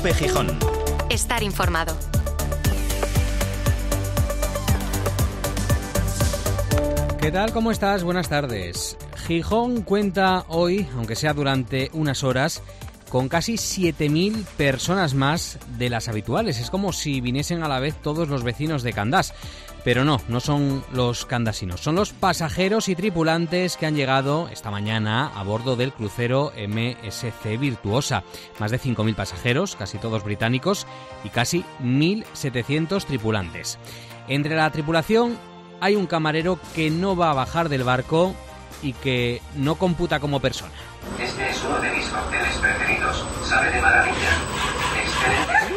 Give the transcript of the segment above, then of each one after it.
COPE Gijón. Estar informado. ¿Qué tal? ¿Cómo estás? Buenas tardes. Gijón cuenta hoy, aunque sea durante unas horas, con casi 7.000 personas más de las habituales. Es como si viniesen a la vez todos los vecinos de Candás. Pero no son los candasinos, son los pasajeros y tripulantes que han llegado esta mañana a bordo del crucero MSC Virtuosa. Más de 5.000 pasajeros, casi todos británicos, y casi 1.700 tripulantes. Entre la tripulación hay un camarero que no va a bajar del barco y que no computa como persona. Este es uno de mis cócteles preferidos. Sabe de maravilla. Excelente.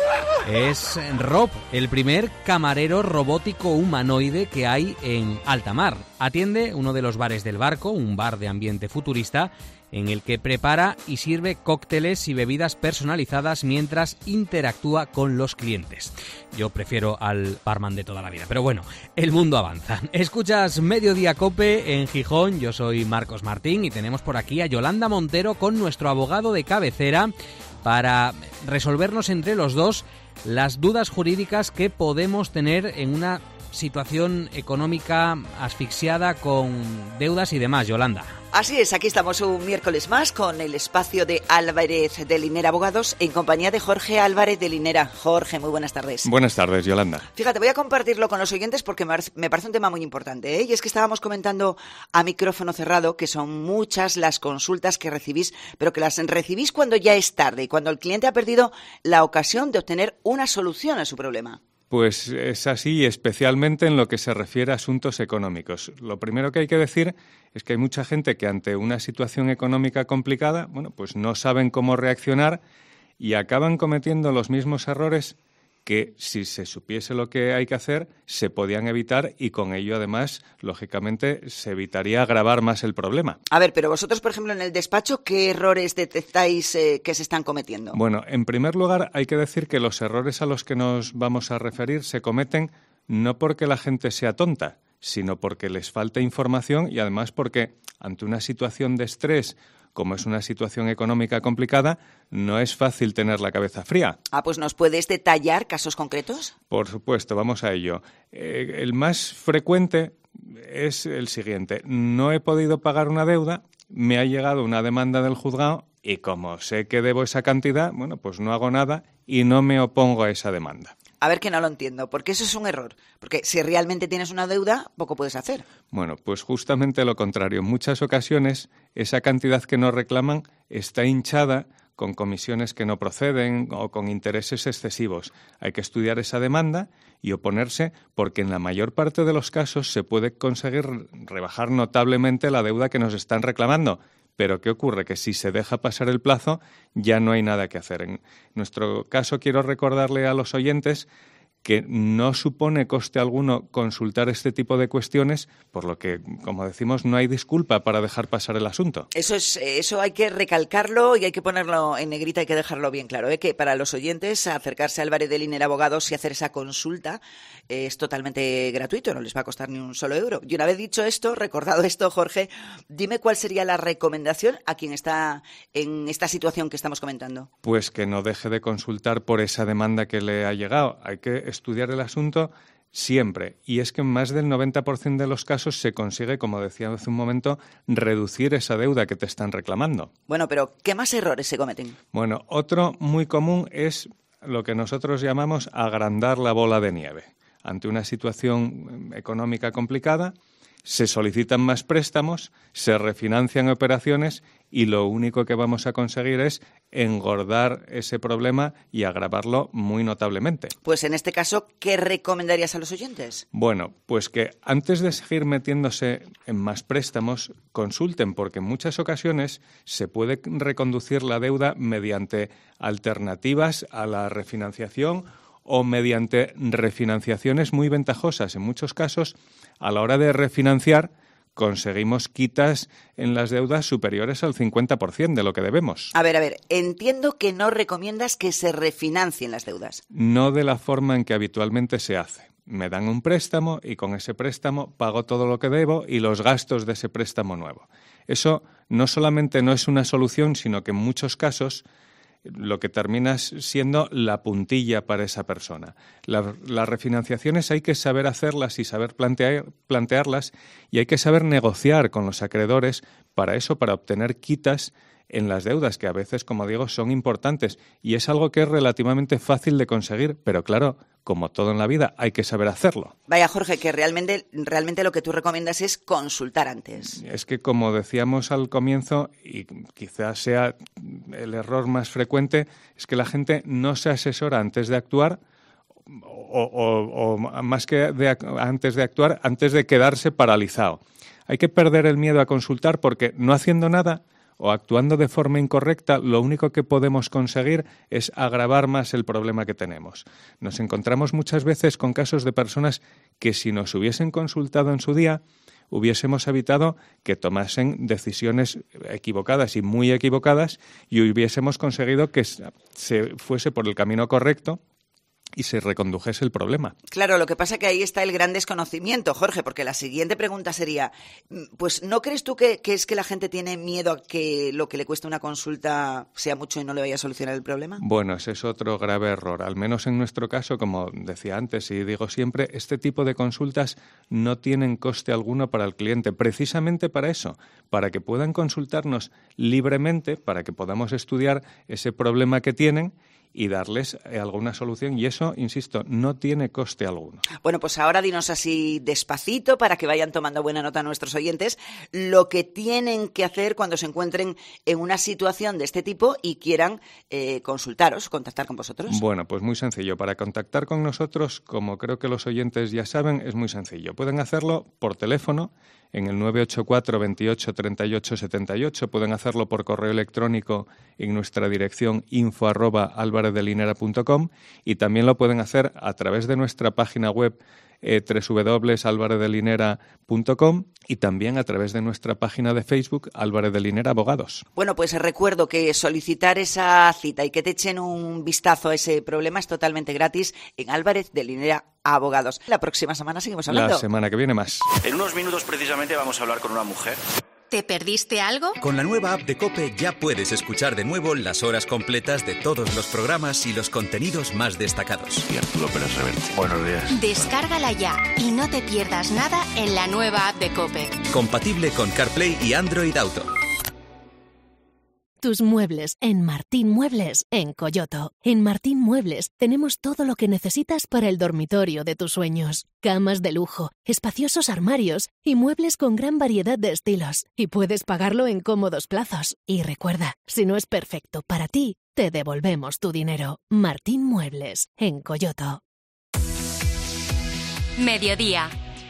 Es Rob, el primer camarero robótico humanoide que hay en alta mar. Atiende uno de los bares del barco, un bar de ambiente futurista, en el que prepara y sirve cócteles y bebidas personalizadas mientras interactúa con los clientes. Yo prefiero al barman de toda la vida, pero bueno, el mundo avanza. Escuchas Mediodía COPE en Gijón, yo soy Marcos Martín y tenemos por aquí a Yolanda Montero con nuestro abogado de cabecera para resolvernos entre los dos las dudas jurídicas que podemos tener en una situación económica asfixiada con deudas y demás, Yolanda. Así es, aquí estamos un miércoles más con el espacio de Álvarez de Linera Abogados en compañía de Jorge Álvarez de Linera. Jorge, muy buenas tardes. Buenas tardes, Yolanda. Fíjate, voy a compartirlo con los oyentes porque me parece un tema muy importante, ¿eh? Y es que estábamos comentando a micrófono cerrado que son muchas las consultas que recibís, pero que las recibís cuando ya es tarde y cuando el cliente ha perdido la ocasión de obtener una solución a su problema. Pues es así, especialmente en lo que se refiere a asuntos económicos. Lo primero que hay que decir es que hay mucha gente que ante una situación económica complicada, pues no saben cómo reaccionar y acaban cometiendo los mismos errores que si se supiese lo que hay que hacer, se podían evitar y con ello, además, lógicamente, se evitaría agravar más el problema. A ver, pero vosotros, por ejemplo, en el despacho, ¿qué errores detectáis que se están cometiendo? Bueno, en primer lugar, hay que decir que los errores a los que nos vamos a referir se cometen no porque la gente sea tonta, sino porque les falta información y, además, porque ante una situación de estrés, como es una situación económica complicada, no es fácil tener la cabeza fría. Pues ¿nos puedes detallar casos concretos? Por supuesto, vamos a ello. El más frecuente es el siguiente. No he podido pagar una deuda, me ha llegado una demanda del juzgado y como sé que debo esa cantidad, pues no hago nada y no me opongo a esa demanda. A ver, que no lo entiendo, porque eso es un error. Porque si realmente tienes una deuda, poco puedes hacer. Bueno, pues justamente lo contrario. En muchas ocasiones, esa cantidad que nos reclaman está hinchada con comisiones que no proceden o con intereses excesivos. Hay que estudiar esa demanda y oponerse porque en la mayor parte de los casos se puede conseguir rebajar notablemente la deuda que nos están reclamando. Pero ¿qué ocurre? Que si se deja pasar el plazo, ya no hay nada que hacer. En nuestro caso, quiero recordarle a los oyentes que no supone coste alguno consultar este tipo de cuestiones, por lo que, como decimos, no hay disculpa para dejar pasar el asunto. Eso hay que recalcarlo y hay que ponerlo en negrita, hay que dejarlo bien claro, que para los oyentes acercarse a Álvarez de Linera Abogados y hacer esa consulta es totalmente gratuito, no les va a costar ni un solo euro. Y una vez dicho esto, recordado esto, Jorge, dime cuál sería la recomendación a quien está en esta situación que estamos comentando. Pues que no deje de consultar por esa demanda que le ha llegado. Hay que estudiar el asunto siempre. Y es que en más del 90% de los casos se consigue, como decía hace un momento, reducir esa deuda que te están reclamando. Bueno, pero ¿qué más errores se cometen? Bueno, otro muy común es lo que nosotros llamamos agrandar la bola de nieve. Ante una situación económica complicada, se solicitan más préstamos, se refinancian operaciones y lo único que vamos a conseguir es engordar ese problema y agravarlo muy notablemente. Pues en este caso, ¿qué recomendarías a los oyentes? Bueno, pues que antes de seguir metiéndose en más préstamos, consulten, porque en muchas ocasiones se puede reconducir la deuda mediante alternativas a la refinanciación o mediante refinanciaciones muy ventajosas. En muchos casos, a la hora de refinanciar, conseguimos quitas en las deudas superiores al 50% de lo que debemos. A ver, entiendo que no recomiendas que se refinancien las deudas. No de la forma en que habitualmente se hace. Me dan un préstamo y con ese préstamo pago todo lo que debo y los gastos de ese préstamo nuevo. Eso no solamente no es una solución, sino que en muchos casos lo que termina siendo la puntilla para esa persona. Las refinanciaciones hay que saber hacerlas y saber plantearlas, y hay que saber negociar con los acreedores para eso, para obtener quitas en las deudas, que a veces, como digo, son importantes, y es algo que es relativamente fácil de conseguir, pero claro, como todo en la vida, hay que saber hacerlo. Vaya, Jorge, que realmente lo que tú recomiendas es consultar antes. Es que, como decíamos al comienzo, y quizás sea el error más frecuente, es que la gente no se asesora antes de actuar, o más que antes de actuar, antes de quedarse paralizado. Hay que perder el miedo a consultar, porque no haciendo nada o actuando de forma incorrecta, lo único que podemos conseguir es agravar más el problema que tenemos. Nos encontramos muchas veces con casos de personas que, si nos hubiesen consultado en su día, hubiésemos evitado que tomasen decisiones equivocadas y muy equivocadas, y hubiésemos conseguido que se fuese por el camino correcto y se recondujese el problema. Claro, lo que pasa es que ahí está el gran desconocimiento, Jorge, porque la siguiente pregunta sería, pues, ¿no crees tú que es que la gente tiene miedo a que lo que le cuesta una consulta sea mucho y no le vaya a solucionar el problema? Bueno, ese es otro grave error. Al menos en nuestro caso, como decía antes y digo siempre, este tipo de consultas no tienen coste alguno para el cliente, precisamente para eso, para que puedan consultarnos libremente, para que podamos estudiar ese problema que tienen y darles alguna solución, y eso, insisto, no tiene coste alguno. Bueno, pues ahora dinos así despacito, para que vayan tomando buena nota nuestros oyentes, lo que tienen que hacer cuando se encuentren en una situación de este tipo y quieran consultaros, contactar con vosotros. Bueno, pues muy sencillo. Para contactar con nosotros, como creo que los oyentes ya saben, es muy sencillo. Pueden hacerlo por teléfono en el 984 28 38 78, pueden hacerlo por correo electrónico en nuestra dirección info@alvarezdelinera.com, y también lo pueden hacer a través de nuestra página web www.alvarezdelinera.com, y también a través de nuestra página de Facebook Álvarez de Linera Abogados. Bueno, pues recuerdo que solicitar esa cita y que te echen un vistazo a ese problema es totalmente gratis en Álvarez de Linera Abogados. La próxima semana seguimos hablando. La semana que viene más. En unos minutos precisamente vamos a hablar con una mujer. ¿Te perdiste algo? Con la nueva app de COPE ya puedes escuchar de nuevo las horas completas de todos los programas y los contenidos más destacados. Y Arturo Pérez Reverte. Buenos días. Descárgala ya y no te pierdas nada en la nueva app de COPE. Compatible con CarPlay y Android Auto. Tus muebles en Martín Muebles en Coyoto. En Martín Muebles tenemos todo lo que necesitas para el dormitorio de tus sueños. Camas de lujo, espaciosos armarios y muebles con gran variedad de estilos. Y puedes pagarlo en cómodos plazos. Y recuerda, si no es perfecto para ti, te devolvemos tu dinero. Martín Muebles en Coyoto. Mediodía.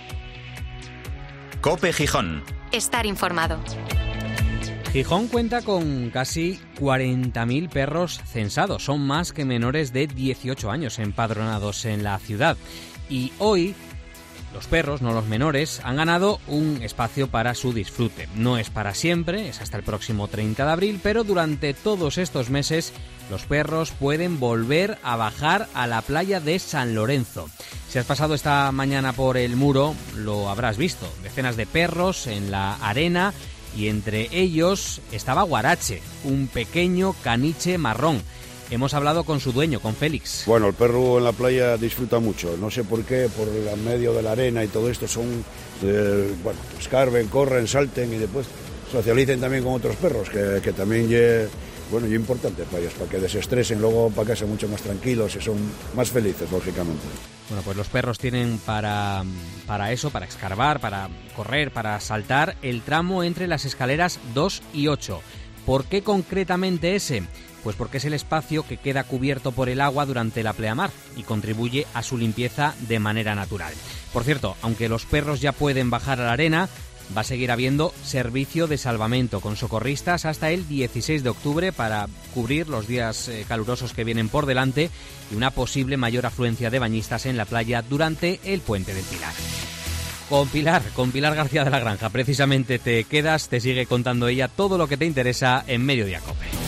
COPE Gijón. Estar informado. Gijón cuenta con casi 40.000 perros censados. Son más que menores de 18 años empadronados en la ciudad. Y hoy los perros, no los menores, han ganado un espacio para su disfrute. No es para siempre, es hasta el próximo 30 de abril, pero durante todos estos meses los perros pueden volver a bajar a la playa de San Lorenzo. Si has pasado esta mañana por el muro, lo habrás visto. Decenas de perros en la arena, y entre ellos estaba Guarache, un pequeño caniche marrón. Hemos hablado con su dueño, con Félix. Bueno, el perro en la playa disfruta mucho, no sé por qué, por el medio de la arena y todo esto, escarben, corren, salten y después socialicen también con otros perros, que también es importante para ellos, para que desestresen, luego para casa mucho más tranquilos y son más felices, lógicamente. Bueno, pues los perros tienen para eso, para escarbar, para correr, para saltar, el tramo entre las escaleras 2 y 8. ¿Por qué concretamente ese? Pues porque es el espacio que queda cubierto por el agua durante la pleamar y contribuye a su limpieza de manera natural. Por cierto, aunque los perros ya pueden bajar a la arena, va a seguir habiendo servicio de salvamento con socorristas hasta el 16 de octubre para cubrir los días calurosos que vienen por delante y una posible mayor afluencia de bañistas en la playa durante el Puente del Pilar. Con Pilar García de la Granja, precisamente te quedas, te sigue contando ella todo lo que te interesa en Mediodía COPE.